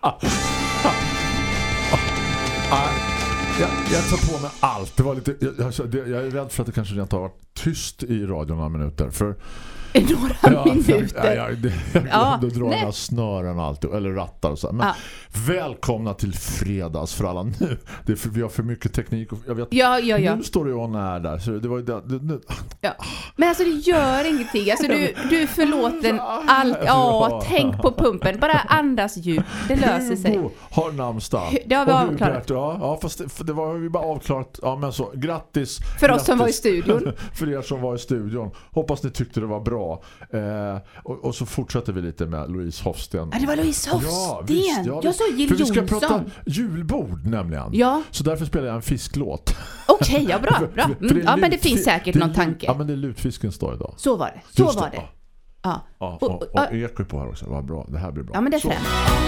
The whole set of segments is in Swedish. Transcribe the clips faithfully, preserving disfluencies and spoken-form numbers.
Jag, jag tar på mig allt. Det var lite, jag, jag, jag är rädd för att det kanske rent har varit tyst i radion några minuter. För några ja, minuter. Ja, ja, det, jag ja, glömde dra några snören och allt, eller rattar och så. Men ja. Välkomna till fredags för alla nu. Det är för, vi har för mycket teknik. Och jag vet, ja, ja, ja. Nu står det ju när där. Så det var ju det, det, det. Ja. Men alltså det gör ingenting. Alltså du, du förlåter allt. Ja, ja, tänk på pumpen. Bara andas djupt. Det löser sig. Hugo har namnsdag. Det har vi avklarat. Ja, ja, fast det, för det var vi bara avklarat. Ja, men så, grattis. För grattis. oss som var i studion. För er som var i studion. Hoppas ni tyckte det var bra. Eh, och, och så fortsätter vi lite med Louise Hofsten. Ja, det var Louise Hofsten. Ja, visst, ja, visst. Jag sa Jill Johnson. För vi ska prata julbord nämligen. Ja. Så därför spelar jag en fisklåt. Okej, okay, ja bra. bra. Mm. Ja, lut, men det finns säkert det, någon tanke. Ja, men det är lutfiskens dag idag. Så var det. Så Just var det. det. Ja. Ja. Och, och, och, och eko på här också. Vad bra. Det här blir bra. Ja, men det är främt.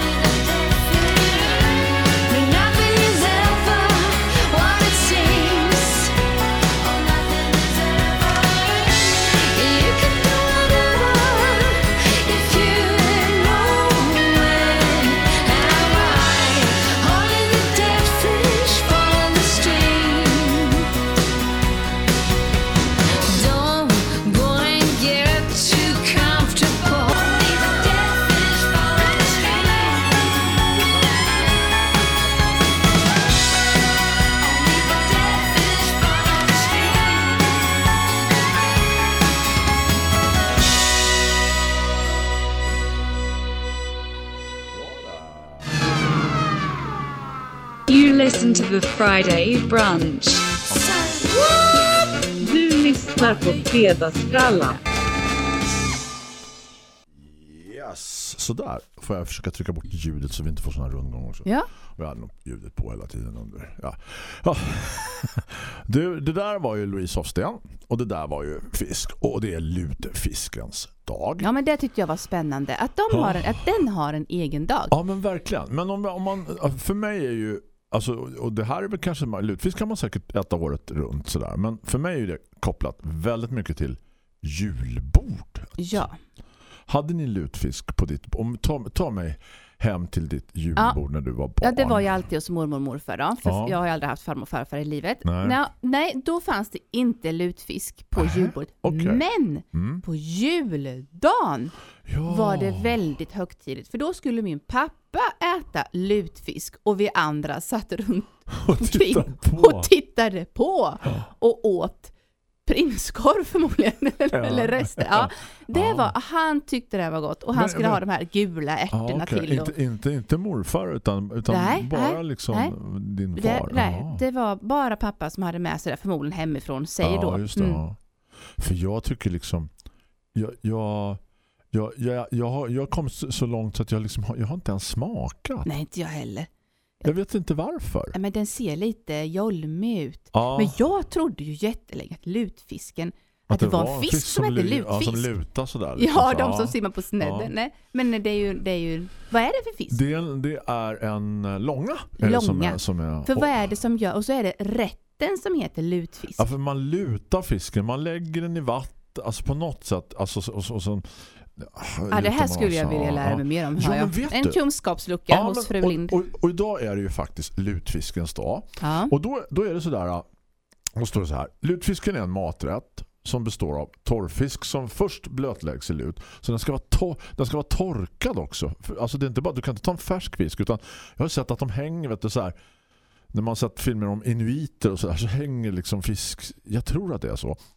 Listen to the Friday brunch. Du lyssnar på fredagsfrallan. Yes, sådär. Får jag försöka trycka bort ljudet så vi inte får såna här rundgång också. Ja. Vi hade nog ljudet på hela tiden under. Ja. Ja. Du, det där var ju Louise Hofsten och det där var ju fisk och det är lutefiskens dag. Ja, men det tyckte jag var spännande att de har en, att den har en egen dag. Ja, men verkligen. Men om, om man för mig är ju alltså, och det här är väl kanske lutfisk kan man säkert äta året runt sådär. Men för mig är det kopplat väldigt mycket till julbord. Ja. Hade ni lutfisk på ditt... Om, ta, ta mig hem till ditt julbord ja. När du var barn. Ja, det var ju alltid hos mormor och morfar då. För ja. Jag har ju aldrig haft farmor och farfar i livet. Nej, nej, nej då fanns det inte lutfisk på äh, julbordet. Okay. Men mm. på juldagen ja. Var det väldigt högtidligt. För då skulle min pappa äta lutfisk och vi andra satt runt och tittade på, och, tittade på ja. Och åt prinskorv förmodligen eller, ja. Eller rester. Ja, det ja. Var, han tyckte det var gott och han men, skulle men, ha de här gula ärtorna ja, okay. till. Och... Inte, inte, inte morfar utan, utan nej, bara nej, liksom nej. Din far. Det, nej, det var bara pappa som hade med sig det förmodligen hemifrån sig ja, då. Just det, mm. ja. För jag tycker liksom jag, jag, jag, jag, jag, har, jag kom så, så långt så att jag, liksom, jag har inte ens smakat. Nej, inte jag heller. Jag vet inte varför. Men den ser lite jolmig ut. Ja. Men jag trodde ju jättelänge att lutfisken att, att det, det var en fisk, fisk som hette lutfisk. Ja, som lutar sådär. Liksom. Ja, så. De som simmar på snedden. Ja. Nej. Men det är, ju, det är ju... Vad är det för fisk? Det är, det är en långa. Långa. Som är, som är, för vad är det som gör... Och så är det rätten som heter lutfisk. Ja, för man lutar fisken. Man lägger den i vatten. Alltså på något sätt. Alltså, och, och, och så, ja, det här skulle jag vilja lära mig mer om. Ja, jag. En kunskapslucka ja, hos men, fru Lind. Och, och, och idag är det ju faktiskt lutfiskens dag. Ja. Och då, då är det sådär, då står det så här. Lutfisken är en maträtt som består av torrfisk som först blötläggs i lut. Så den ska vara, tor- den ska vara torkad också. För, alltså det är inte bara, du kan inte ta en färsk fisk utan jag har sett att de hänger, vet du, så här. När man sett filmer om inuiter och så där så hänger liksom fisk. Jag tror att det är så.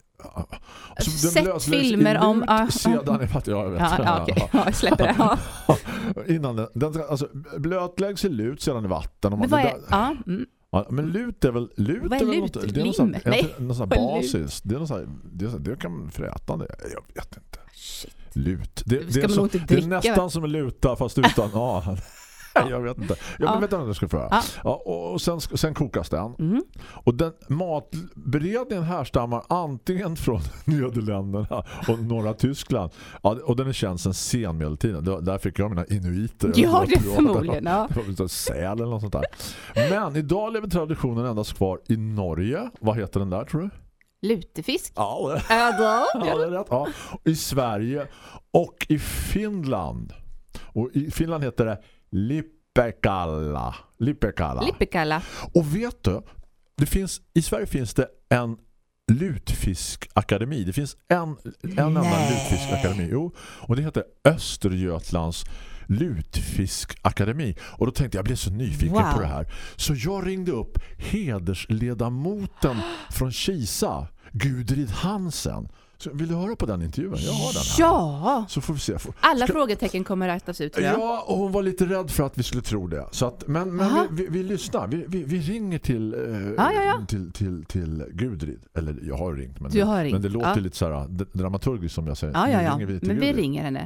Så sett filmer om uh, sedan uh, jag vet. Ja, ja, okej. Ja, jag släpper det. Ja. Innan den, den alltså blötläggs i lut sedan i vatten. Men vad är, ja, mm. ja, men lut är väl lut vad är, är lut? Något, det är någon sån, Nej. Någon sån basis. Det är någon sån, det, är, det kan man fräta det. Jag vet inte. Shit. Lut. Det, det, är, så, det är nästan som en luta fast utan ja. Jag vet inte. Jag ja. vet inte vad jag ska få. Ja. Ja, och sen, sen kokas den. Mm. Och den matberedningen härstammar antingen från Nederländerna och norra Tyskland. Ja, och den är känd sedan senmedeltiden. Där fick jag mina inuiter. Ja, det förmodligen. Ja. Det var säl eller något sånt där. Men idag lever traditionen endast kvar i Norge. Vad heter den där, tror du? Lutefisk. Ja, det, ja, ja, det är rätt. Ja. I Sverige och i Finland. Och i Finland heter det Lippekalla. Lippekalla. Lippekalla. Och vet du, det finns, i Sverige finns det en lutfiskakademi. Det finns en, en enda lutfiskakademi. Jo, och det heter Östergötlands lutfiskakademi. Och då tänkte jag, jag blev så nyfiken wow. på det här. Så jag ringde upp hedersledamoten från Kisa, Gudrid Hansen. Så vill du höra på den intervjun? Jag har den här. Ja! Så får vi se. Alla Ska... frågetecken kommer räknas ut, tror jag. Ja, och hon var lite rädd för att vi skulle tro det. Så att, men men vi, vi, vi lyssnar. Vi, vi, vi ringer till, eh, ja, ja, ja. till, till, till Gudrid. Eller jag har ringt. Men, du har det, ringt. men det låter ja. lite så här dramaturgiskt som jag säger. Ja, ja, ja. Vi men Gudrid. vi ringer henne.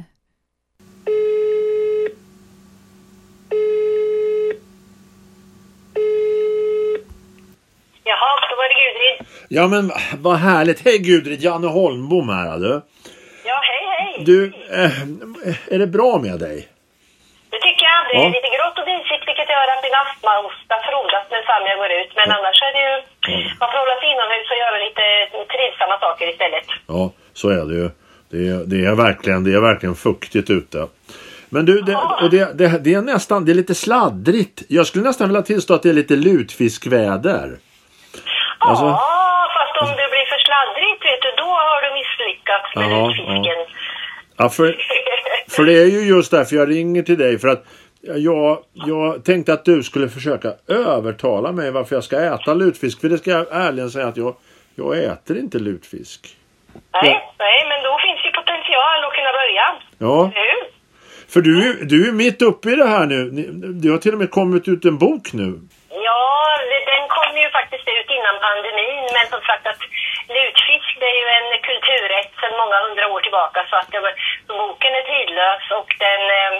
Jaha, då var det Gudrid. Ja, men vad härligt. Hej Gudrid, Janne Holmbom här, du. Ja, hej, hej. Du, äh, är det bra med dig? Det tycker jag. Det är ja. lite grått och disigt, vilket gör att din astmahosta frodas när jag går ut. Men ja. annars är det ju... Ja. Man får hålla sig inomhus och göra lite trivsamma saker istället. Ja, så är det ju. Det är, det är, verkligen, det är verkligen fuktigt ute. Men du, det, och det, det, det är nästan... Det är lite sladdrigt. Jag skulle nästan vilja tillstå att det är lite lutfiskväder. Ja, alltså, fast om det blir för sladdrigt, vet du, då har du misslyckats med ja, lutfisken. Ja, ja för, för det är ju just därför jag ringer till dig. För att jag, jag tänkte att du skulle försöka övertala mig varför jag ska äta lutfisk. För det ska jag ärligen säga att jag, jag äter inte lutfisk. Nej, ja. nej, men då finns ju potential att kunna börja. Ja. Nu. För du, du är mitt uppe i det här nu. Du har till och med kommit ut en bok nu. Ja, den kom ju faktiskt ut innan pandemin, men som sagt att lutfisk, det är ju en kulturrätt sedan många hundra år tillbaka, så att det, så boken är tidlös och den,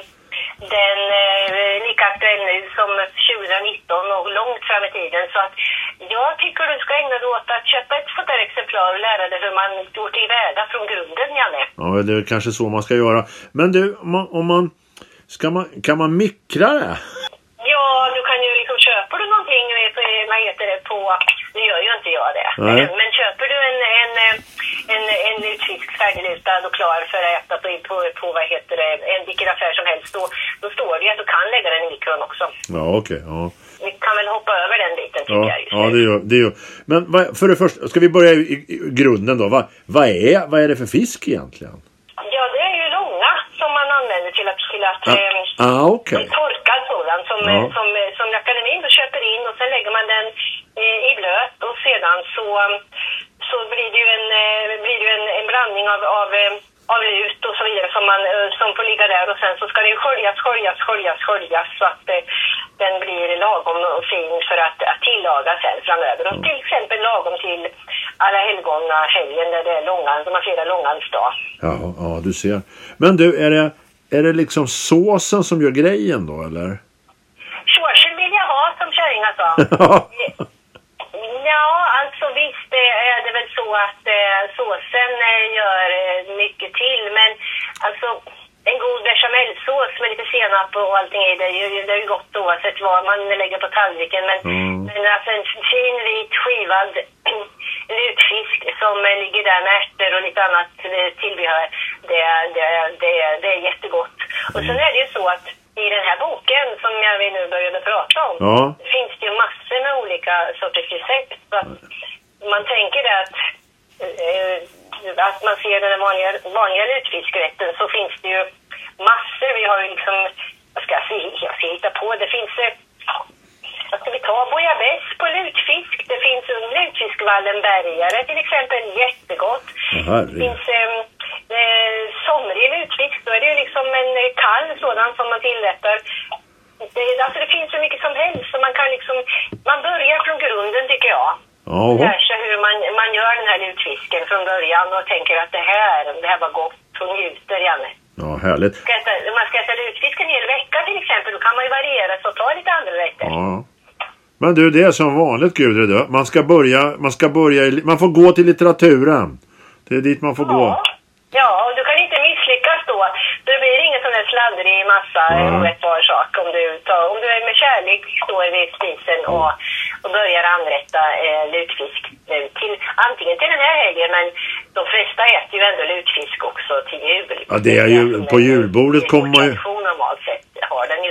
den är lika aktuell nu som tjugonitton och långt fram i tiden. Så att jag tycker du ska ägna dig åt att köpa ett sådant där exemplar och lära dig hur man går tillväga från grunden, Janne. Ja, det är kanske så man ska göra. Men du, om man, om man, ska man, kan man mikra det? Ja, du kan ju liksom, köper du någonting, vad heter det, på, nu gör ju inte jag det. Nej. Men köper du en, en, en, en lutfisk färdiglutad och klar för att äta på, på, på vad heter det, en vilken affär som helst, då, då står det att du kan lägga den i mikron också. Ja, okej, okay, ja. Vi kan väl hoppa över den biten, tycker ja, jag. Just ja, det gör, det gör. Men vad, för det första, ska vi börja i, i grunden då? Vad, vad, är, vad är det för fisk egentligen? Ja, det är ju långa som man använder till att, till att ah, eh, ah, okay. torkad sådan som, ja. som, som akademin då köper in och sen lägger man den eh, i blöt och sedan så, så blir det ju en, eh, blir det ju en, en blandning av, av, eh, av lut och så vidare som, man, eh, som får ligga där och sen så ska det ju sköljas, sköljas, sköljas, sköljas så att eh, den blir lagom och fin för att, att tillaga sen framöver. Och till exempel lagom till alla helgona helgen där det är långan, som man firar långans dag. Ja, ja, du ser. Men du, är det, är det liksom såsen som gör grejen då, eller? Såsen vill jag ha, som kärringar sa. Ja, alltså visst är det väl så att eh, såsen gör eh, mycket till, men alltså en god bechamelsås med lite senap och allting i det, det är ju gott oavsett vad man lägger på tallriken, men, mm. men alltså en fin vit skivad lutfisk som ligger där med ärtor och lite annat tillbehör, det, det, det, det är jättegott. Och sen är det ju så att i den här boken som jag nu började prata om, ja. finns det ju massor med olika sorters recept. Så att man tänker att, eh, att man ser den vanliga, vanliga lutfiskrätten, så finns det ju massor. Vi har ju liksom, vad ska jag säga, jag ska hitta på, det finns, vad ska vi ta, bouillabaisse på lutfisk, det finns lutfiskvallenbergare till exempel, jättegott. Aha, det finns eh, eh, somrig lutfisk, då är det ju liksom en kall sådan som man tillrättar. Det, alltså det finns så mycket som helst, så man kan liksom, man börjar från grunden tycker jag. Oh. Lär sig hur man, man gör den här lutfisken från början och tänker att det här, det här var gott och njuter, Janne. Ja, härligt. Ska äta, om man ska äta lutfisk en hel vecka till exempel, då kan man ju variera så ta lite andra rätter. Ja. Men du, det är som vanligt, Gudrun, du. Man ska börja, man ska börja, man får gå till litteraturen. Det är dit man får ja. gå. Ja, och du kan inte misslyckas då. Det blir ingen sån där sladdrig massa ja. orättbar sak om du, tar, om du är med kärlek står vid spisen ja. och, och börjar anrätta eh, lutfisk nu till, antingen till den här helgen, men de flesta äter ju ändå lutfisk också till jul. Ja, det är ju, på julbordet kommer man ju... Normalt sett har den ju där.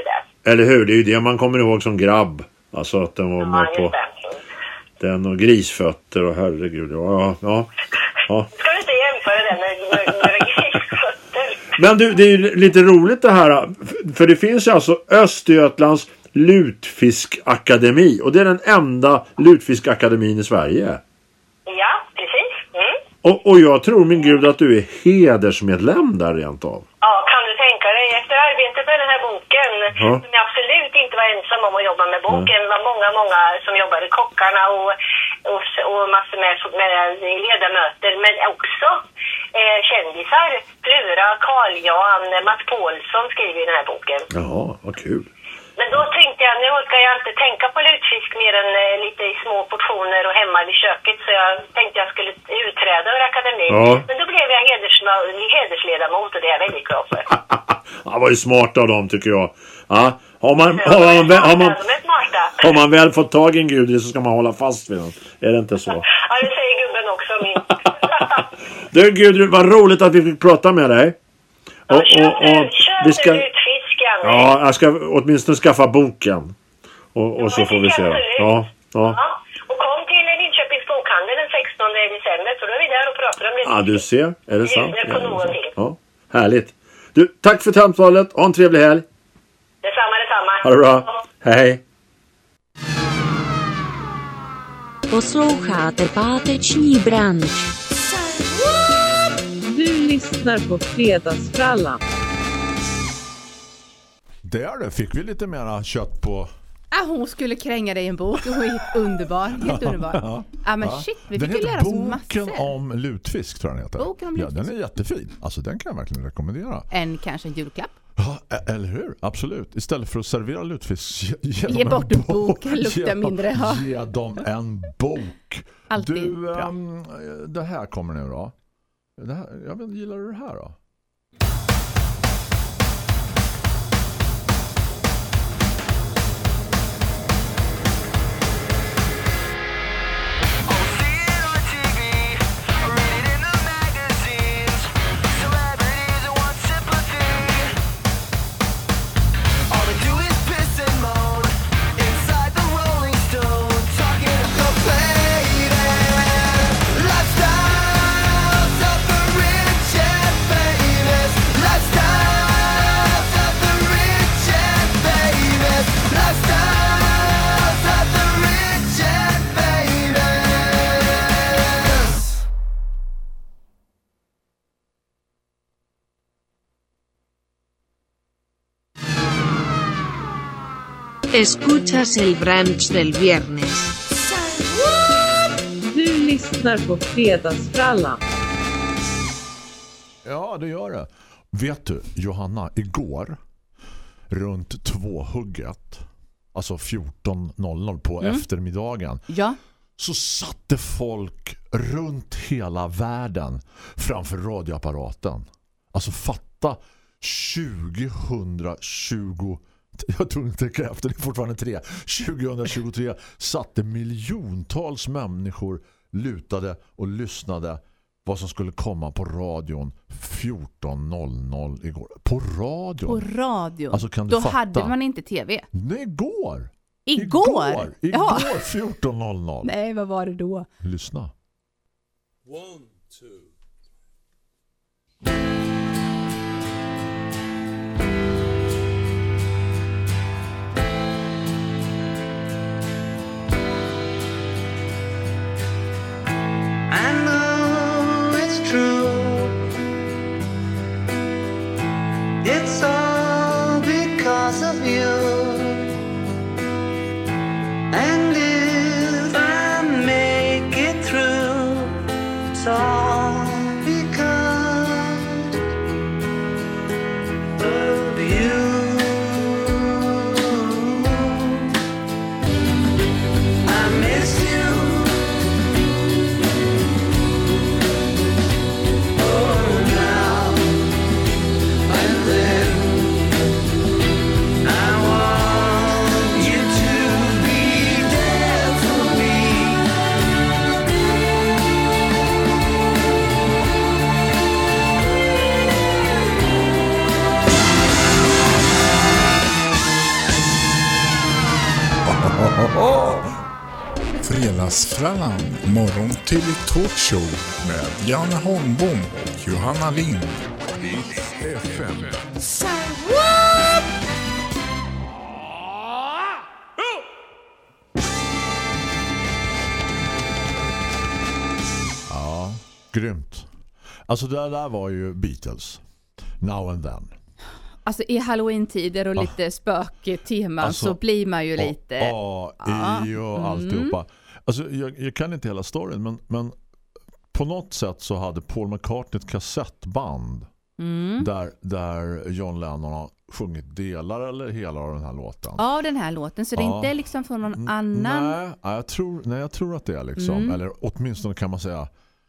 Eller hur? Det är ju det man kommer ihåg som grabb. Alltså att den var Ja, med på just det. den och grisfötter och herregud. Ja, ja, ja. Ska du inte jämföra den med, med, med grisfötter? Men du, det är ju lite roligt det här. För det finns ju alltså Östergötlands lutfiskakademi. Och det är den enda lutfiskakademin i Sverige. Ja, precis. Mm. Och, och jag tror, min gud, att du är hedersmedlem där rent av. Ja, kan du tänka dig. Efter arbetet med den här boken, Ja. som jag absolut inte var ensam om att jobba med boken, det var många, många som jobbade, kockarna och, och, och massor med, med ledamöter, men också eh, kändisar. Flura, Carl Jan, Mats Paulsson skriver i den här boken. Jaha, vad kul. Men då tänkte jag, nu ska jag inte tänka på lutfisk mer än eh, lite i små portioner och hemma vid köket. Så jag tänkte jag skulle utträda ur akademin. Ja. Men då blev jag heders, hedersledamot och det är jag väldigt glad för. Ja, var ju smart av dem tycker jag. Ja, har man, har man, väl, har man, De är smarta. har man väl fått tag i en gud så ska man hålla fast vid den. Är det inte så? Ja, det säger gubben också min. Du Gudrun, vad roligt att vi fick prata med dig. Och, och, och vi ska, ja, jag ska åtminstone skaffa boken. Och, och så får vi se. Ja, ja. Ja. Och kom till Linköpings bokhandel den sextonde december, så då är vi där och pratar om det. Ja, du ser. Är det sant? Bjuder på någonting. Ja, härligt. Du, tack för samtalet. Ha en trevlig helg. Detsamma, detsamma. Ha det bra. Hej. Posloucháte páteční brunch. Du lyssnar på Fredagsfrallan. Där fick vi lite mera kött på. Ah, hon skulle kränga dig i en bok. Hon är helt underbar. Helt underbar. Ja, ah, men shit, vi den fick ju lära oss massor. Boken om lutfisk tror jag den heter. Boken om ja, lutfisk. den är jättefin. Alltså den kan jag verkligen rekommendera. En kanske en julklapp. Ja, eller hur? Absolut. Istället för att servera lutfisk, ge, ge, ge bort en bok, lukta ge, mindre. Ja. Ge dem en bok. Alltid du, bra. Um, det här kommer nu då. Det här, jag vet, gillar du det här då? Escuchas el brunch del viernes. Du lyssnar på Fredagsfrallan. Ja, det gör det. Vet du, Johanna, igår runt tvåhugget, alltså fjorton noll noll på mm. eftermiddagen, ja. så satte folk runt hela världen framför radioapparaten. Alltså fatta tjugohundratjugo, jag tror inte det efter, det är fortfarande tre. tjugohundratjugotre satte miljontals människor lutade och lyssnade vad som skulle komma på radion fjorton noll noll igår. På radion. På radion. Alltså, kan du Då fatta? hade man inte tv. Nej, igår. Igår? Igår, igår ja. fjorton noll noll. Nej, vad var det då? Lyssna. One, two. I know it's true. It's all because of you. And if I make it through, it's all because of you. I miss you. I Fredagsfrallan, morgon till talkshow med Janne Holmbom och Johanna Lind. F M. Ja, grymt. Alltså det där var ju Beatles. Now and then. Alltså i Halloween-tider och lite ah. spöktema alltså, så blir man ju lite... A, I och mm. alltihopa. Alltså jag, jag kan inte hela storyn men, men på något sätt så hade Paul McCartney ett kassettband mm. där, där John Lennon har sjungit delar eller hela av den här låten. Ja, den här låten. Så det är inte liksom från någon annan... Nej, jag tror, nej, jag tror att det är liksom. Mm. Eller åtminstone kan man säga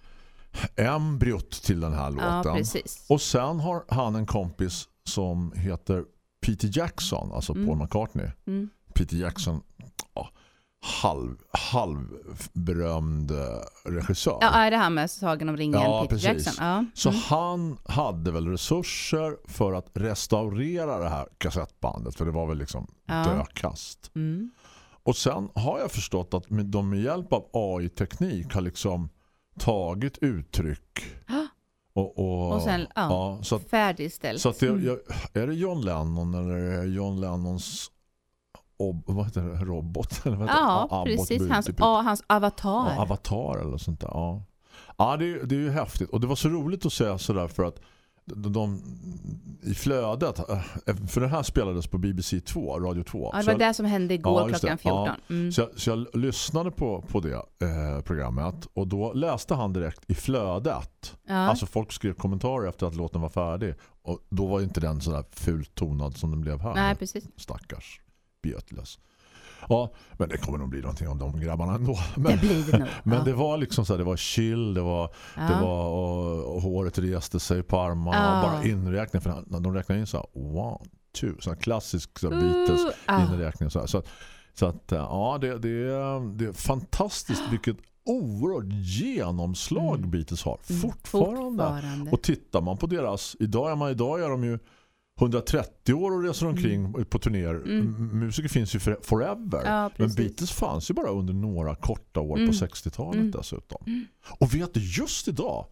embryot till den här låten. Ja, precis. Och sen har han en kompis som heter Peter Jackson, alltså mm. Paul McCartney. Mm. Peter Jackson, ja, halv, halvberömd regissör. Ja, är det här med Sagan om ringen, ja, Peter precis. Jackson? Ja. Mm. Så han hade väl resurser för att restaurera det här kassettbandet, för det var väl liksom ja. dökast. Mm. Och sen har jag förstått att de med hjälp av A I-teknik har liksom tagit uttryck Och, och, och sen ja, ja, så att, färdigställt. Så att det, jag, är det John Lennon eller är det John Lennons ob, vad heter det, robot? Eller vad heter ja, det? Ah, precis. Abot, hans, typ. ah, hans avatar. Ja, avatar eller sånt där. Ja, ja det, det är ju häftigt. Och det var så roligt att säga sådär för att de, de i flödet, för det här spelades på B B C två, Radio två. Ja, det var så det jag, som hände igår ja, klockan fjorton. Ja, mm. så, jag, så jag lyssnade på, på det eh, programmet och då läste han direkt i flödet. Ja. Alltså folk skrev kommentarer efter att låten var färdig och då var inte den sådär fult tonad som den blev här. Nej, precis. Stackars Beatles. Ja, men det kommer nog bli någonting om de grabbarna ändå. Men det blir det nog. Men ja. det var liksom så här, det var chill, det var, ja. det var och, och håret reste sig på armarna ja. och bara inräkning. För när de räknade in så här, one, two, så här klassisk så här, Beatles uh, ah. inräkning. Så, här. så att, så att ja, det, det, är, det är fantastiskt vilket oerhört genomslag mm. Beatles har. Mm. Fortfarande. Fortfarande. Och tittar man på deras, idag är man idag är de ju hundratrettio år och reser omkring mm. på turnéer. Mm. Musiker finns ju forever. Ja, men Beatles fanns ju bara under några korta år mm. på sextiotalet mm. dessutom. Mm. Och vet du, just idag,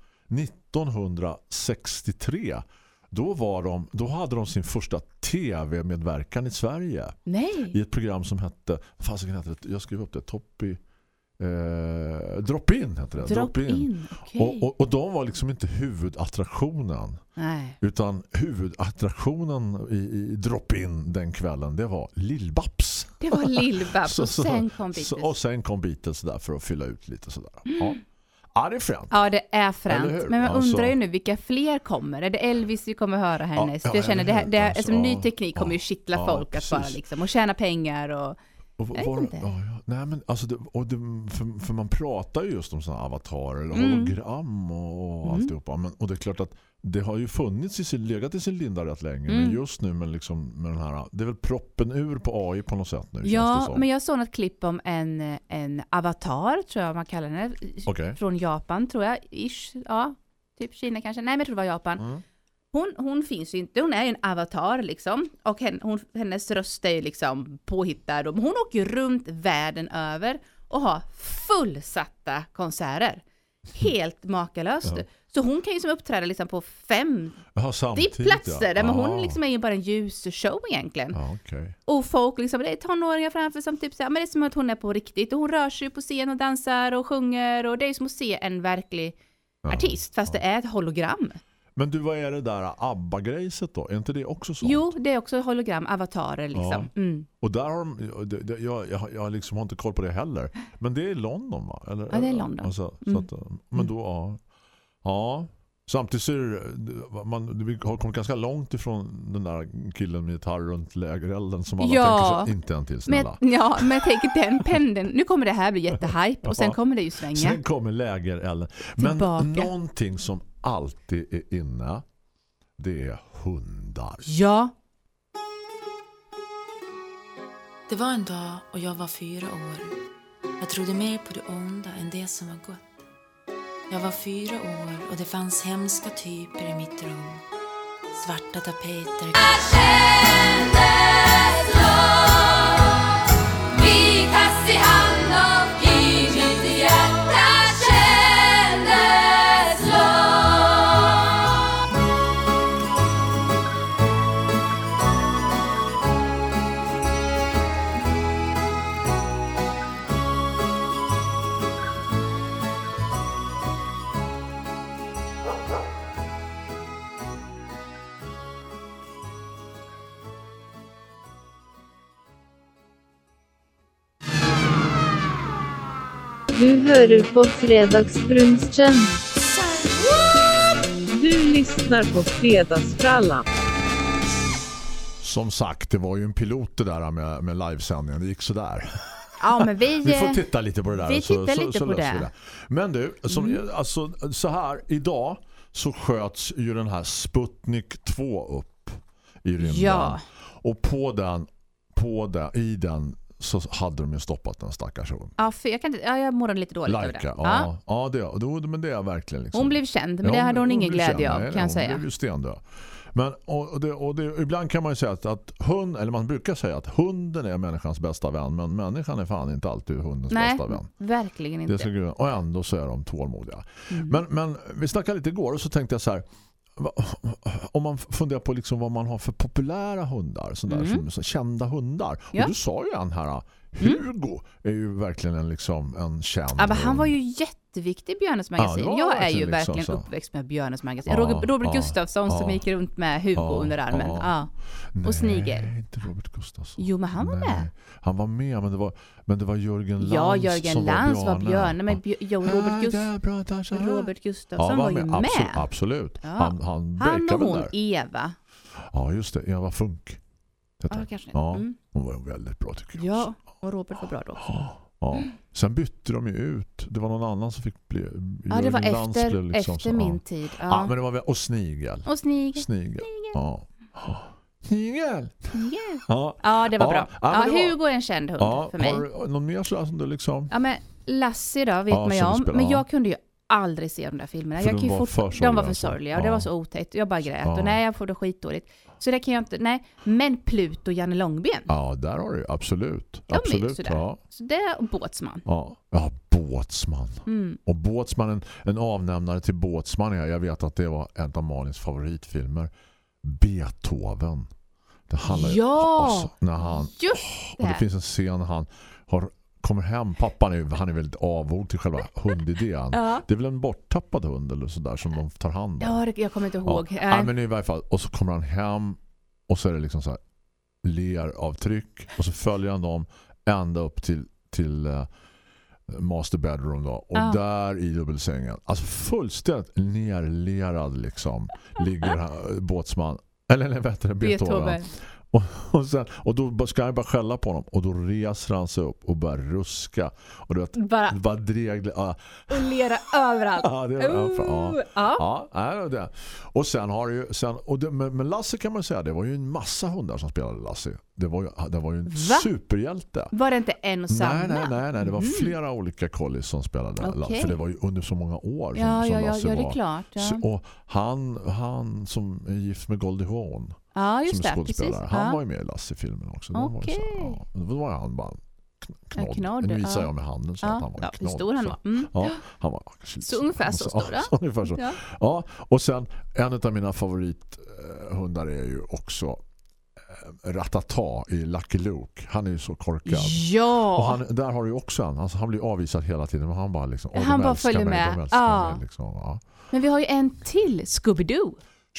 nittonhundrasextiotre, då, var de, då hade de sin första tv-medverkan i Sverige. Nej. I ett program som hette, vad fan heter det? Jag skrev upp det, Toppy... Eh, Drop In heter det. Drop, Drop In. in. Okay. Och, och, och de var liksom inte huvudattraktionen. Nej. Utan huvudattraktionen i, i Drop In den kvällen, det var Lill-Babs. Det var Lill-Babs och sen kom Beatles. Så, och sen kom Beatles där för att fylla ut lite sådär. Mm. Ja. Ja, det är fränt. Ja, det är fränt. Men man alltså... undrar ju nu vilka fler kommer. Är det Elvis vi kommer höra härnäst? Ja, ja, jag känner det här, det här, alltså, alltså, ny teknik kommer ja, ju kittla ja, folk att bara liksom, och tjäna pengar och Och var, ja, ja. Nej, men alltså det, och det, för, för man pratar ju just om såna avatarer eller mm. hologram och, och mm. alltihopa. Men, och det är klart att det har ju funnits i sin, legat i sin linda rätt länge. Mm. Men just nu med, liksom, med den här, det är väl proppen ur på A I på något sätt nu. Ja, men jag såg ett klipp om en, en avatar, tror jag man kallar den. Okay. Från Japan, tror jag. Ish, ja, typ Kina kanske. Nej, men jag tror det var Japan. Mm. Hon, hon finns ju inte, hon är en avatar liksom, och henne, hon, hennes röst är ju liksom påhittad, och hon åker runt världen över och har fullsatta konserter. Helt makalöst. Ja. Så hon kan ju som uppträda liksom på fem platser, ja. där men hon liksom är ju bara en ljusshow egentligen. Ja, okay. Och folk liksom, det är tonåringar framför som typ så här, men det är som att hon är på riktigt, och hon rör sig på scen och dansar och sjunger, och det är som att se en verklig ja. artist, fast ja. det är ett hologram. Men du, vad är det där ABBA-grejset då? Är inte det också så? Jo, det är också hologram, avatarer liksom. Ja. Mm. Och där har de, jag, jag, jag liksom har inte koll på det heller. Men det är i London, va? Eller, ja, det är London. Alltså, mm. så att, men då, ja. ja. Samtidigt så är det, man, vi har kommit ganska långt ifrån den där killen med gitarr runt lägerelden som alla ja. tänker sig inte en till, snälla. Men, ja, men jag tänker den pendeln, nu kommer det här bli jättehype och sen ja. kommer det ju svänga. Sen kommer lägerelden. Men tillbaka. Någonting som alltid är inne, det är hundar. Ja. Det var en dag och jag var fyra år. Jag trodde mer på det onda än det som var gott. Jag var fyra år och det fanns hemska typer i mitt rum. Svarta tapeter. Jag kändes lång. Vi kast i hand och i mitt Du hör på fredagsbrunchen. Du lyssnar på fredagsfrallan. Som sagt, det var ju en pilot det där med, med livesändningen. Det gick så där. Ja, men vi, vi får titta lite på det där. Vi tittar så, lite så, på så det. det. Men du, som, mm. alltså, så här, idag så sköts ju den här Sputnik två upp i rymden. Ja. Och på den, på den, i den så hade de ju stoppat den stackars hon. Ja, för jag, kan inte, ja, jag mår lite dåligt Laika, över det. Ja, ja det, då, men det är verkligen liksom. Hon blev känd, men ja, det hade hon, hon ingen glädje känd, av, nej, kan jag hon säga. Hon blev ju stendöd. Men och det, och det, ibland kan man ju säga att, att hund, eller man brukar säga att hunden är människans bästa vän, men människan är fan inte alltid hundens Nej, bästa vän. Verkligen inte. Det ska, och ändå så är de tålmodiga. Mm. Men, men vi snackade lite igår och så tänkte jag så här, om man funderar på liksom vad man har för populära hundar, sådär, mm. som, så kända hundar. Ja. Och du sa ju en här, Hugo mm. är ju verkligen en, liksom, en känd. Ja, men han var ju jätteviktig i Björnes magasin. Ja, jag är ju verkligen liksom uppväxt med Björnes magasin. Ja, Roger, Robert ja, Gustafsson ja, som gick runt med Hugo ja, under armen. Ja. Ja. Nej, och Snigel. Nej, inte Robert Gustafsson. Jo, men han var nej. med. Han var med, men det var, men det var Jörgen Lantz ja, Jörgen som Lantz var Björne. Var Björne men Bj- jo, Robert, Gust- Robert Gustafsson ja, var, var ju med. Absolut. absolut. Ja. Han, han, han och hon, där. Eva. Ja, just det. Eva Funk. Ja, kanske. Ja, mm. hon var väldigt bra tycker jag. Ja, och Robert var bra då också. Ja, ja. Sen bytte de ju ut. Det var någon annan som fick bli... Ja, det var efter, liksom, efter så, min ja. tid. Ja. ja, men det var och Snigel. Och Snigel. Snigel. Snigel. Ja. Snigel. Snigel. Ja. ja, det var ja. bra. Ja, ja, Hugo är en känd hund ja, för mig. Har du någon mer sådär som du liksom... Ja, men Lassie då vet ja, man ju om. spelar, men jag ja. kunde ju aldrig se de där filmerna. För jag de, var var fort... för de var för alltså. sorgliga och ja. det var så otäckt. Jag bara grät. Ja. Och nej, jag får det skitdåligt. Så det kan jag inte... Nej, men Pluto och Janne Långben. Ja, där har du absolut. De absolut. Är ja. Så det är Båtsman. Ja, ja Båtsman. Mm. Och Båtsman, en, en avnämnare till Båtsman. Jag vet att det var en av Malins favoritfilmer. Beethoven. Det handlar ja, alltså, när han, just det. Och det finns en scen när han har, kommer hem. Pappan är, han är väldigt avog till själva hundidén. Ja. Det är väl en borttappad hund eller sådär som de tar hand om. Ja, det, jag kommer inte ihåg. Ja. Ja, men i varje fall. Och så kommer han hem och så är det liksom så här leravtryck och så följer han dem ända upp till, till uh, master bedroom då. Och ja. Där i dubbelsängen. Alltså fullständigt nerlerad liksom ligger han, Båtsman. Eller nej, vet du, Beethoven. Och, och, sen, och då ska jag bara skälla på honom. Och då reser han sig upp och börjar ruska. Och du vet, bara, bara dregla. Ja. Och lera överallt. Ja, det var, uh, ja. Ja. Ja, ja, det. Och sen har det ju... Sen, och det, men, men Lasse kan man säga, det var ju en massa hundar som spelade Lasse. Det var ju, det var ju en Va? superhjälte. Var det inte en och samma? Nej, nej, nej. nej. Det var mm. flera olika collies som spelade okay. Lasse. För det var ju under så många år som, ja, som ja, Lasse ja, var. Ja, det är klart. Ja. Så, och han, han som är gift med Goldie Hawn. Ja, just som är skådespelare. Precis. Han ja. var ju med i Lasse-filmen också. Okej. Okay. Ja, då var han bara knodd. En knodd, nu visar ja. jag med handen så ja. att han var ja, en knodd. Hur stor han var. Mm. Ja, han var så, så ungefär så stor. Ja, så, ungefär så. Ja. Ja, och sen en av mina favorithundar är ju också Ratata i Lucky Luke. Han är ju så korkad. Ja. Och han, där har du ju också en. Alltså, han blir avvisad hela tiden. Men han bara liksom... Han bara följer mig, med. Ja. Mig, liksom, ja. Men vi har ju en till. Scooby-Doo.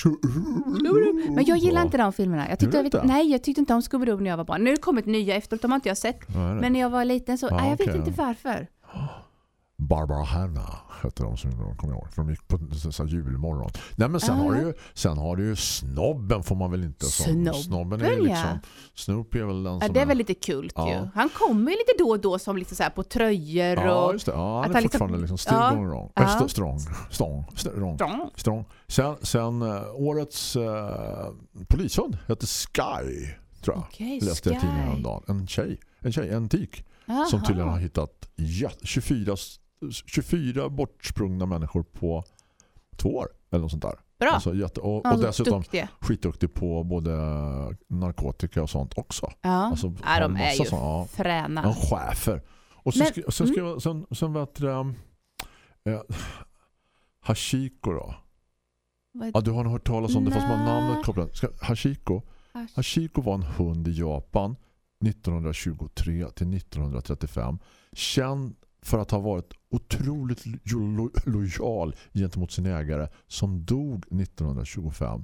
Men jag gillar inte de filmerna. Jag tyckte jag vet, nej, jag tyckte inte om Scooby-Doo när jag var barn. Nu har det kommit nya efteråt, de har inte jag sett. Nej, men när jag var liten så, ah, nej, jag okay. vet inte varför. Barbara Hanna hette de som de kom ihåg. För de gick på så julmorgon. Nej, men sen, uh-huh. har du ju, sen har du ju Snobben får man väl inte som, Snobben, snobben är liksom, Snoopy är väl den som ja, det är väl lite kult ja. ju. Han kommer ju lite då och då som lite så här på tröjor och ja, just det. Ja, han är fortfarande liksom still ja. going wrong. Ja. Äh, strong, strong, strong, strong. strong. Sen, sen uh, årets uh, polishund heter Sky, tror jag. Okay, läste jag tidningen häromdagen. En tjej, en tjej, en tik. Aha. Som tydligen har hittat tjugofyra, tjugofyra bortsprungna människor på två år eller något sånt där. Bra. Alltså, jätte, och, alltså, och dessutom duktiga. skitduktig på både narkotika och sånt också. Ja, alltså, ja de är ju sånt, ja, fräna. En chefer. Och sen, Men, ska, sen, ska mm. jag, sen, sen vet du äh, Hashiko då. Ja, du har nog hört talas om det fast man namnet kopplat. Ska, Hashiko. Hashiko var en hund i Japan nittonhundratjugotre till nittonhundratrettiofem. Känd för att ha varit otroligt lo- lo- lojal gentemot sin ägare som dog nittonhundratjugofem.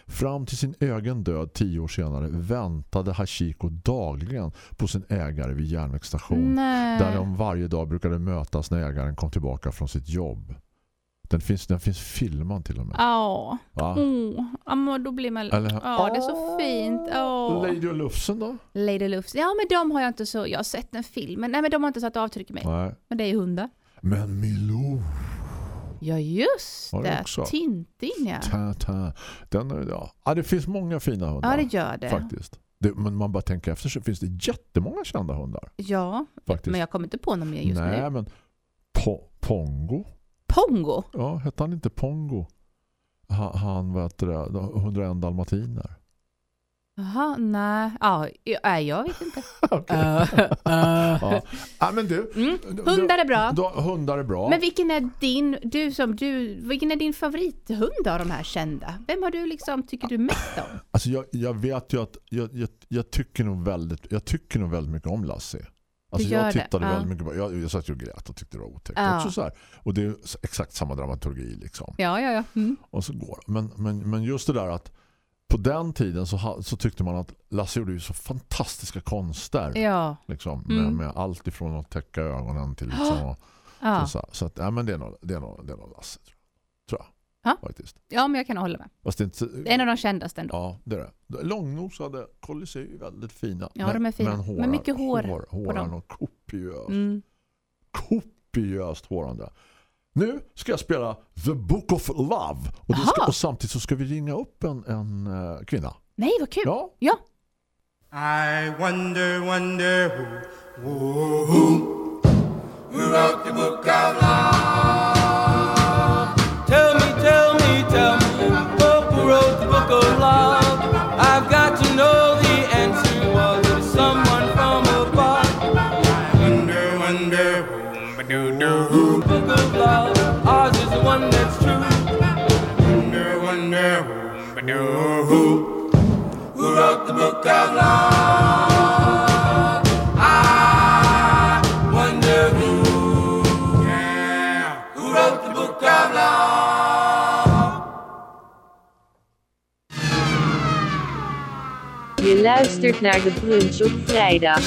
Fram till sin egen död tio år senare väntade Hachiko dagligen på sin ägare vid järnvägsstation. Nej. Där de varje dag brukade mötas när ägaren kom tillbaka från sitt jobb. Den finns, den finns filmad till och med. Ja. Ja. Oh. Ja, då blir man... Eller, ja, det är så fint. Oh. Lady och Lufsen då? Lady Lufsen. Ja, men de har jag inte så... Jag har sett en film. Men, nej, men de har inte satt avtryck i mig. Nej. Men det är ju hundar. Men Milou... Ja, just det. det. Tintin, ja. Ta, ta. Den, ja. ja, det finns många fina hundar. Ja, det gör det. Faktiskt. Det, men man bara tänker efter så finns det jättemånga kända hundar. Ja, faktiskt. Men jag kommer inte på någon mer just Nej, nu. Nej, men po- Pongo. Pongo? Ja, hette han inte Pongo? Han, han vet det, hundraen dalmatiner. Jaha, nej. Ja, jag, jag vet inte. Okay. uh, uh. Ja. Ja, men du, mm. Hundar är bra. Då, hundar är bra. Men vilken är din, du som du, vilken är din favorithund av de här kända? Vem har du liksom, tycker du mest om? Alltså jag, jag vet ju att jag, jag, jag tycker nog väldigt jag tycker nog väldigt mycket om Lassie. Alltså jag tittade det. väldigt ja. mycket på, jag, jag satt ju och grät och tyckte det var otäckt. Ja. Också så här. Och det är exakt samma dramaturgi liksom. Ja, ja, ja. Mm. Och så går men, men, men just det där att på den tiden så, så tyckte man att Lasse gjorde ju så fantastiska konster. Ja. Liksom, med, mm. med allt ifrån att täcka ögonen till liksom, och, ja. så, så att, ja, men det är nog, det är nog, det är nog Lasse, tror jag. Ja. Faktiskt. Ja, men jag kan hålla med. Fast det är inte, det är en av de kändaste ändå. Ja, det är det. Långnosade collies är ju väldigt fina. Ja, men, de är fina. Men, hårar, men mycket hår, hår på hårar dem. Och kopiöst. Mm. Kopiöst hårande. Nu ska jag spela The Book of Love. Och, det ska, och samtidigt så ska vi ringa upp en, en uh, kvinna. Nej, vad kul. Ja. ja. I wonder, wonder who, who, who, who wrote the book of love? Tell me, tell me, tell me, who wrote the book of love? I've got to know the answer. Was it someone from above? I wonder, wonder who, ba-doo-doo, who, book of love? Ours is the one that's true. Wonder, wonder who, ba-doo, who. Who wrote the book of love? I wonder who, yeah, who wrote the book of love? Je luistert naar de brunch op vrijdag.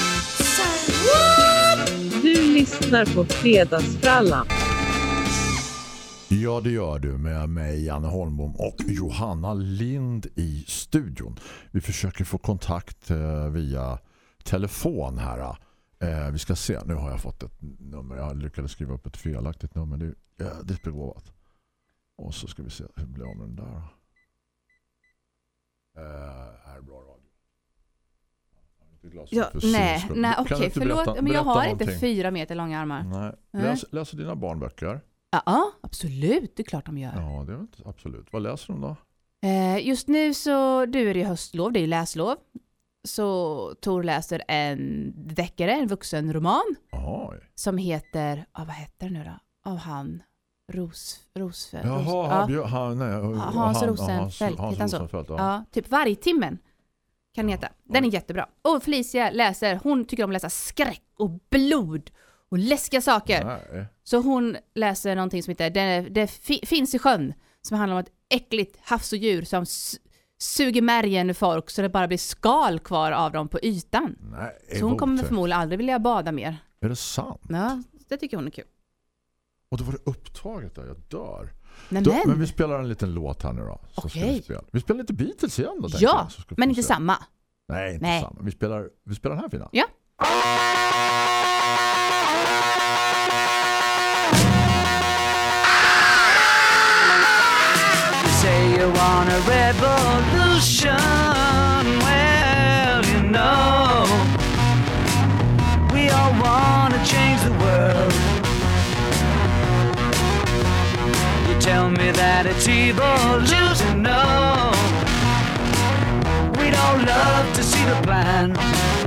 Du lyssnar på Fredagsfrallan. Ja, det gör du med mig, Janne Holmbom och Johanna Lind i studion. Vi försöker få kontakt eh, via telefon här. Eh, vi ska se, nu har jag fått ett nummer. Jag lyckades skriva upp ett felaktigt nummer. Det är jävligt begåvat. Och så ska vi se hur det blir om den där. Eh, här är bra radio. Ja, nej, nej okej, okay, förlåt. Berätta, men jag har någonting. Inte fyra meter långa armar. Nej. Läs, läser dina barnböcker? Ja, absolut. Det är klart de gör. Ja, det är inte absolut. Vad läser de då? Eh, just nu så, du är det höstlov, det är ju läslov. Så Tor läser en deckare, en vuxen roman. Oj. Som heter, ah, vad heter den nu då? Av han, Ros, Rosfeldt. Jaha, Ros, han, ja. han, nej, Hans han, Rosenfeldt, Hans, Hans Hans Rosenfeldt, ja. ja. ja, typ varje timmen kan heta. Den är jättebra. Och Felicia läser, hon tycker om att läsa skräck och blod och läskiga saker. Nej. Så hon läser någonting som heter Det, det fi, finns i sjön, som handlar om ett äckligt havsodjur som s- suger märgen ur folk så det bara blir skal kvar av dem på ytan. Nej, så hon kommer förmodligen aldrig vilja bada mer. Är det sant? Ja, det tycker hon är kul. Och då var det upptaget där, jag dör. Nej, då, men. men vi spelar en liten låt här nu då. Så Okej. ska vi, spela. vi spelar lite Beatles igen då. Ja, jag, men inte se. samma. Nej, inte Nej. samma. Vi spelar, vi spelar den här fina. Ja. Say you want a revolution, well, you know, we all want to change the world. You tell me that it's evolution, no, we'd all love to see the plan.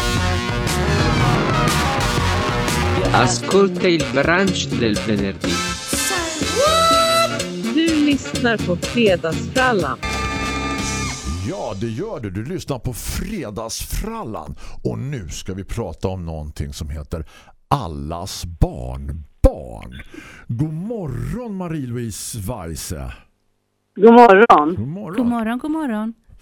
Ascolta il brunch del venerdì. Du lyssnar på Fredagsfrallan. Ja, det gör du. Du lyssnar på Fredagsfrallan. Och nu ska vi prata om någonting som heter Allas barnbarn. God morgon, Marie-Louise Weise. God morgon. God morgon. God morgon, god morgon.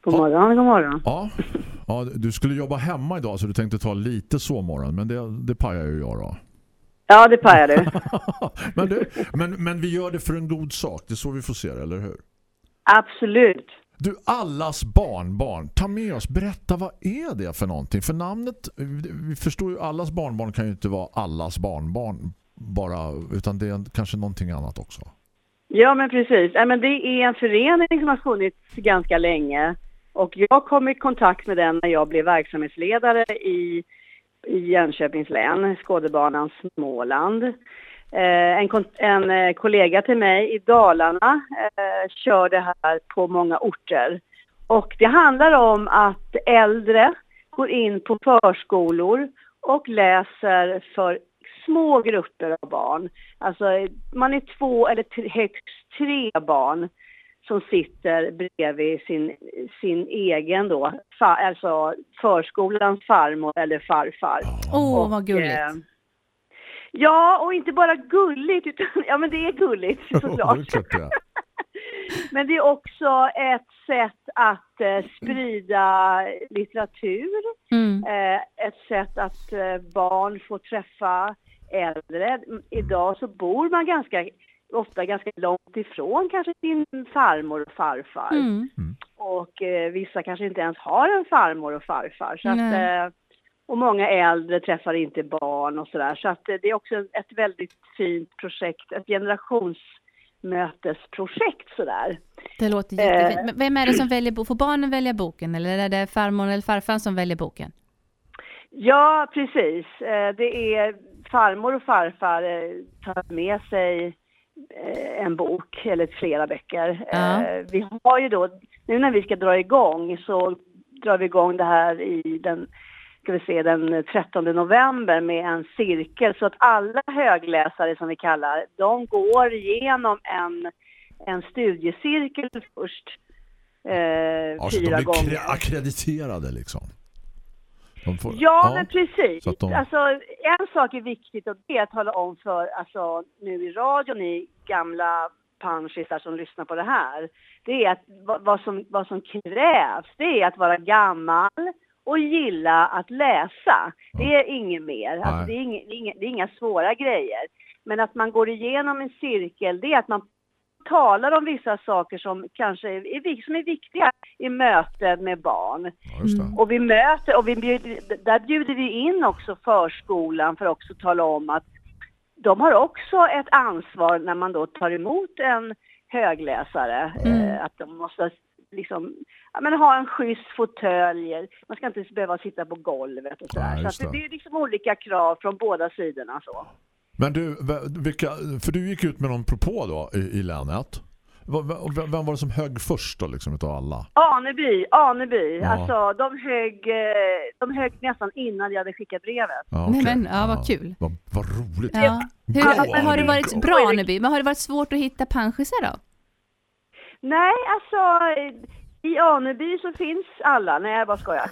God morgon, god morgon. Ja. Ja, du skulle jobba hemma idag så du tänkte ta lite sovmorgon, men det, det pajar ju jag då. Ja, det pajar du. men, du men, men vi gör det för en god sak, det är så vi får se det, eller hur? Absolut. Du, allas barnbarn, ta med oss, berätta vad är det för någonting? För namnet, vi förstår ju, allas barnbarn kan ju inte vara allas barnbarn bara, utan det är kanske någonting annat också. Ja, men precis. Ja, men det är en förening som har funnits ganska länge. Och jag kom i kontakt med den när jag blev verksamhetsledare i, i Jönköpings län, Skådebanans Småland. Eh, en, en kollega till mig i Dalarna eh, kör det här på många orter. Och det handlar om att äldre går in på förskolor och läser för små grupper av barn. Alltså man är två eller tre, högst tre barn som sitter bredvid sin, sin egen då, fa, alltså förskolans farmor eller farfar. Åh, oh, vad gulligt. Eh, ja, och inte bara gulligt, utan, ja men det är gulligt såklart. det men det är också ett sätt att eh, sprida litteratur. Mm. Eh, ett sätt att eh, barn får träffa äldre. Idag så bor man ganska ofta ganska långt ifrån kanske sin farmor och farfar. Mm. Och eh, vissa kanske inte ens har en farmor och farfar. Så att, eh, och många äldre träffar inte barn och sådär. Så att eh, det är också ett väldigt fint projekt, ett generationsmötesprojekt sådär. Det låter jättefint. Eh, Men vem är det som väljer boken? Får barnen välja boken eller är det farmor eller farfar som väljer boken? Ja, precis. Eh, det är farmor och farfar eh, tar med sig en bok eller flera böcker. Ja. Eh, vi har ju då, nu när vi ska dra igång så drar vi igång det här i den, ska vi se, den trettonde november med en cirkel så att alla högläsare som vi kallar, de går igenom en, en studiecirkel först eh, alltså, fyra de gånger. De är akkrediterade liksom. Får, ja, ja, men precis. De... Alltså, en sak är viktigt och det är att tala om för alltså, nu i radio, ni gamla panschisar som lyssnar på det här. Det är att vad, vad, som, vad som krävs, det är att vara gammal och gilla att läsa. Det är inget mer. Alltså, det, är inga, det, är inga, det är inga svåra grejer. Men att man går igenom en cirkel, det är att man talar om vissa saker som kanske är, som är viktiga i mötet med barn. Mm. Och vi möter och vi bjuder, där bjuder vi in också förskolan för att också tala om att de har också ett ansvar när man då tar emot en högläsare. Mm. Eh, att de måste liksom, ja, men ha en schysst fåtölj. Man ska inte behöva sitta på golvet och sådär. Ja, så att det, det är liksom olika krav från båda sidorna så. Men du, vilka, för du gick ut med någon propå då i, i länet. Vem var det som högg först då liksom utav alla? Aneby, Aneby. Ja. Alltså de högg, de högg nästan innan jag hade skickat brevet. Ja, okay. Nej, men, ja, vad kul. Vad, vad roligt. Ja. Hur, Bra, har det varit bra. bra Aneby? Men har det varit svårt att hitta panschisar då? Nej, alltså i Aneby så finns alla. Nej, vad ska jag?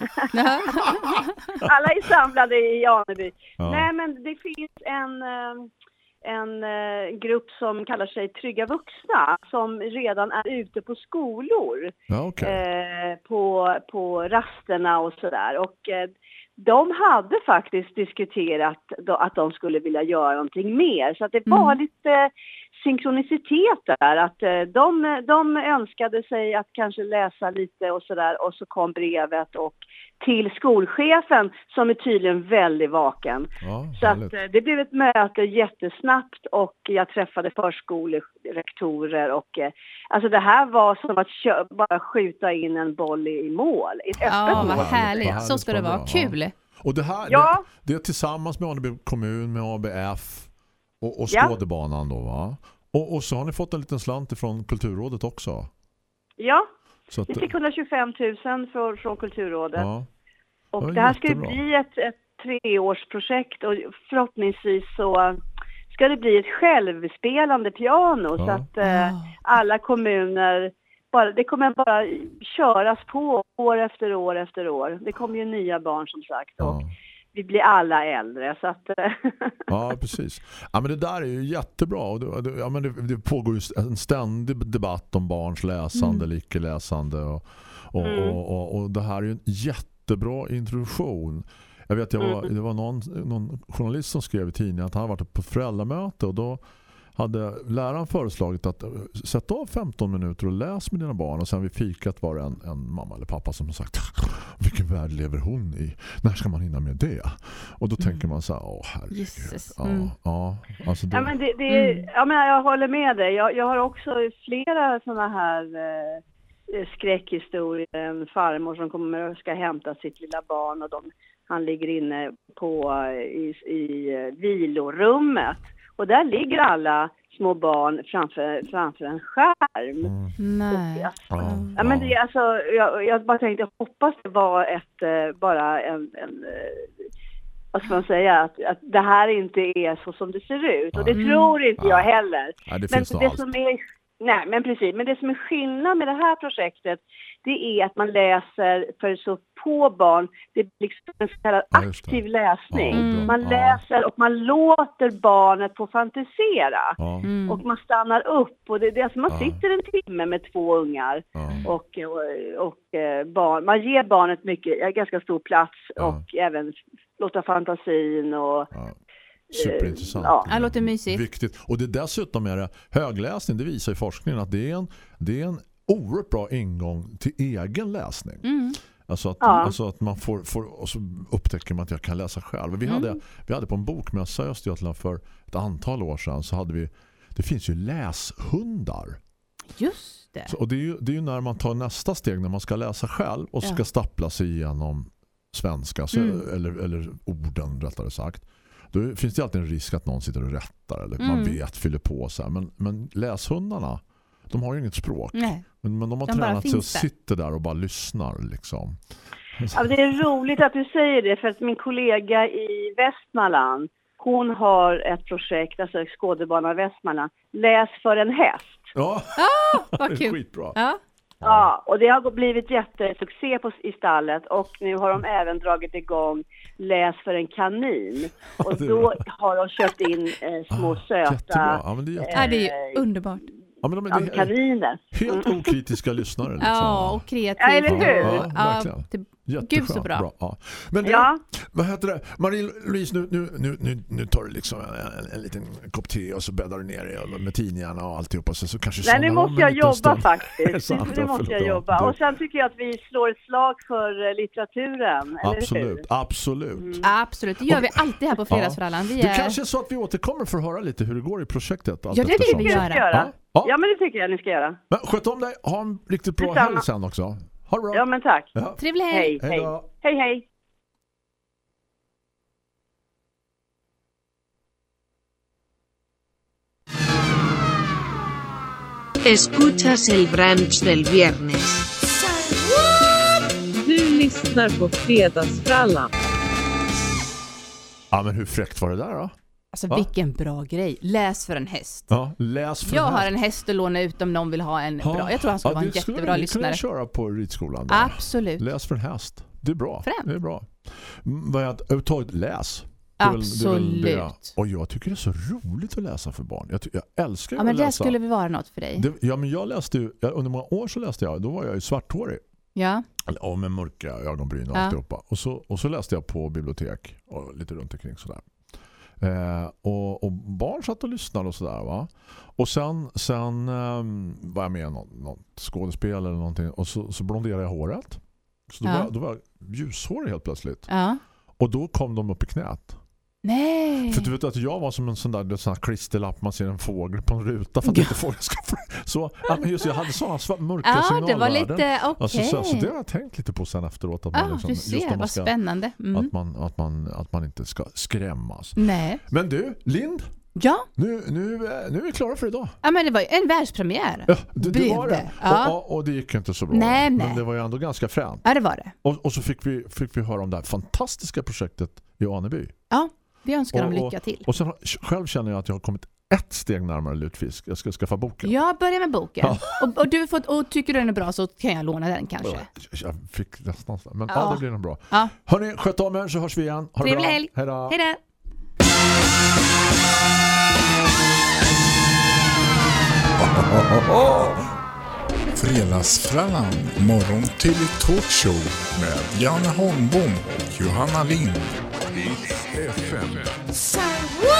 Alla är samlade i Aneby. Ja. Nej, men det finns en... en eh, grupp som kallar sig Trygga Vuxna som redan är ute på skolor ja, okay. eh, på, på rasterna och sådär. Och eh, de hade faktiskt diskuterat då, att de skulle vilja göra någonting mer. Så att det var Mm. lite synkronicitet där. Att eh, de, de önskade sig att kanske läsa lite och sådär. Och så kom brevet och till skolchefen som är tydligen väldigt vaken. Ja, så att, eh, det blev ett möte jättesnabbt och jag träffade förskolerektorer och eh, alltså det här var som att kö- bara skjuta in en boll i, i mål. I ett öppet Ja, vad mål. härligt. Vad härligt, Så ska det vad vara. bra. Kul. Ja. Och det här, Ja. det, det är tillsammans med Aneby kommun, med A B F och, och Ja. Skådebanan då, va? Och, och så har ni fått en liten slant från Kulturrådet också. Ja, Så att, vi fick hundratjugofem tusen från, från Kulturrådet. ja. Och Ja, det här ska ju jättebra. bli ett, ett treårsprojekt och förhoppningsvis så ska det bli ett självspelande piano Ja. så att eh, alla kommuner, bara, det kommer bara köras på år efter år efter år. Det kommer ju nya barn som sagt och Ja. vi blir alla äldre så att... Ja, precis. Ja, men det där är ju jättebra. Och det, det, ja, men det, det pågår ju en ständig debatt om barns läsande Mm. eller icke-läsande. Och, Och, Mm. och, och, och det här är ju en jättebra introduktion. Jag vet, jag var, Mm. det var någon, någon journalist som skrev i tidningen att han varit på föräldramöte och då hade läraren föreslagit att sätta av femton minuter och läs med dina barn, och sen vid fikat var det en, en mamma eller pappa som har sagt vilken värld lever hon i? När ska man hinna med det? Och då tänker man så här, åh herregud. Jesus. Ja, Mm. ja, alltså det, Ja, men det, det, Mm. ja, men jag håller med dig. Jag, jag har också flera sådana här eh, skräckhistorier. En farmor som kommer och ska hämta sitt lilla barn och de, han ligger inne på, i, i eh, vilorummet. Och där ligger alla små barn framför, framför en skärm. Mm. Nej. Ja, ja, men det, alltså, jag, jag bara tänkte, jag hoppas det var ett, eh, bara en, en eh, vad ska man säga, att, att det här inte är så som det ser ut. Och det Mm. tror inte jag Ja. heller. Ja, det men finns nog det allt. som är, nej, men precis. Men det som är skillnad med det här projektet, det är att man läser för så på barn. Det är liksom en så kallad Ja, just det. aktiv läsning. Ja, bra. Man Ja. läser och man låter barnet få fantisera. Ja. Mm. Och man stannar upp. Och det, det är alltså man Ja. sitter en timme med två ungar. Ja. Och, och, och eh, barn, man ger barnet mycket, eh, ganska stor plats Ja. och även låta fantasin och Ja. Superintressant. Ja. Det låter mysigt. Viktigt. Och det dessutom är det högläsning, det visar i forskningen att det är en, det är en oerhört bra ingång till egen läsning. Mm. Alltså att, Ja. alltså att man får, får och så upptäcker man att jag kan läsa själv. Vi, Mm. hade, vi hade på en bokmässa i Östergötland för ett antal år sedan, så hade vi, det finns ju läshundar. Just det. Så, och det är, ju, det är ju när man tar nästa steg när man ska läsa själv och ska Ja. stappla sig igenom svenska så, Mm. eller, eller orden rättare sagt. Då finns det alltid en risk att någon sitter och rättar eller man Mm. vet, fyller på så här. Men, men läshundarna, de har ju inget språk. Nej. Men, men de har De bara tränat sig och finns där. sitter där och bara lyssnar liksom. Ja, det är roligt att du säger det, för att min kollega i Västmanland, hon har ett projekt, alltså Skådebana Västmanland, läs för en häst. Ja, Ah, vad det är kul. skitbra. Ja. Ja, och det har blivit jättesuccé på, i stallet, och nu har de även dragit igång läs för en kanin. Och det är då bra. har de köpt in eh, små Ah, söta jättebra. Ja, men det är jättebra. Ja, det är ju underbart. Ja, men de ja, är, det är kaniner. helt okritiska lyssnare liksom. Ja, och kreativt. Ja, eller hur? Ja, ja, verkligen. det, Jätteskönt. Gud så bra. Ja. Men du, Ja. vad heter det? Marie-Louise, nu, nu, nu, nu, nu tar du liksom en, en, en liten kopp te och så bäddar du ner dig med tidningarna och alltihopa. Så, så kanske Nej, nu somnar om måste en jag liten jobba stund. faktiskt. Är det sant? Nu Ja, måste jag förlåt. jobba. Ja, Och sen tycker jag att vi slår ett slag för eh, litteraturen. Eller hur? absolut, absolut. Mm. Absolut, det gör vi alltid här på Fredagsfrallan. Vi Det är... kanske är så att vi återkommer för att höra lite hur det går i projektet. allt Ja, det vill eftersom. vi Det göra. ska jag göra. Ja. Ja. Ja, men det tycker jag ni ska göra. Men sköt om dig, ha en riktigt bra Detsamma. helg sen också. Ha det bra. Ja, men tack. Ja. Trevlig helg. Hej, Hej hej. då. Hej, hej. Escuchas el brunch del viernes. Du lyssnar på Fredagsfrallan. Ja, men hur fräckt var det där då? Alltså Va? vilken bra grej. Läs för en häst. Ja, läs för Jag den har här. en häst att låna ut om någon vill ha en Ja. bra. Jag tror han skulle Ja, vara en det skulle jättebra vi lyssnare. kunna köra på ridskolan. Där. Absolut. Läs för en häst. Det är bra. Främt. Det är bra. Mm, vad är det? Överhuvudtaget läs. Det är väl- det är väl det. Absolut. Och jag tycker det är så roligt att läsa för barn. Jag, ty- jag älskar ju Ja, men att det läsa. skulle vi vara något för dig. Det, ja, men jag läste ju, jag, under många år så läste jag, då var jag ju svarthårig. Ja. Och med mörka ögonbryn och Ja. alltihopa. Och så, och så läste jag på bibliotek och lite runt omkring sådär. Eh, och, och barn satt och lyssnade och sådär, va. Och sen, sen um, var jag med i något, något skådespel eller någonting. Och så, så blonderade jag håret. Så då, Ja. var, jag- då var jag ljushårig helt plötsligt. Ja. Och då kom de upp i knät. Nej. För du vet att jag var som en sån där, sån där klisterlapp, man ser en fågel på en ruta för att inte fågeln ska få. Så ja, men just jag hade sådana svart, mörka Ja, signalvärden. det var lite okej. Alltså, så, så det har jag tänkt lite på sen efteråt. Att Ja, man liksom, du just ser, när man vad ska, spännande. Mm. att, man, att, man, att man inte ska skrämmas. Nej. Men du, Lind, Ja. nu, nu, nu är vi klara för idag. Ja, men det var ju en världspremiär. Ja, det, det Blev var det. det. Ja. Och, och, och det gick inte så bra. Nej, men nej. det var ju ändå ganska fränt. Ja, det var det. Och, och så fick vi, fick vi höra om det här fantastiska projektet i Aneby. Ja, vi önskar dem Och- lycka till. Och sen har- själv känner jag att jag har kommit ett steg närmare Lutfisk. Jag ska skaffa boken. Jag börjar med boken. Ja. Och, och, du får, och tycker du den är bra så kan jag låna den kanske. Jag fick nästan så. Men ja. Ja. det blir nog bra. Ja. Hörrni, sköt om er så hörs vi igen. Ha det Trevlig bra. helg. Hej då. Hej då. Fredagsfrallan, morgon till talkshow med Janne Holmbom och Johanna Lind. F M.